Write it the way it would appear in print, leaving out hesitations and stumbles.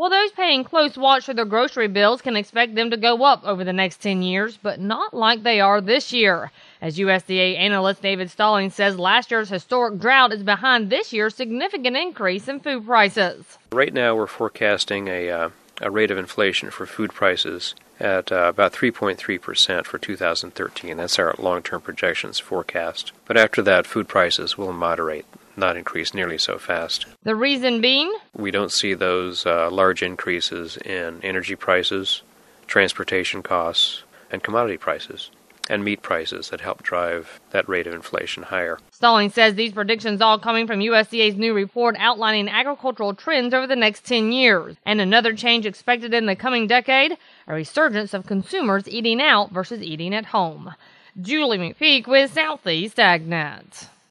Well, those paying close watch for their grocery bills can expect them to go up over the next 10 years, but not like they are this year. As USDA analyst David Stallings says, last year's historic drought is behind this year's significant increase in food prices. Right now we're forecasting a rate of inflation for food prices at about 3.3% for 2013. That's our long-term projections forecast. But after that, food prices will moderate, not increase nearly so fast. The reason being? We don't see those large increases in energy prices, transportation costs, and commodity prices, and meat prices that help drive that rate of inflation higher. Stallings says these predictions all coming from USDA's new report outlining agricultural trends over the next 10 years. And another change expected in the coming decade, a resurgence of consumers eating out versus eating at home. Julie McPeak with Southeast AgNet.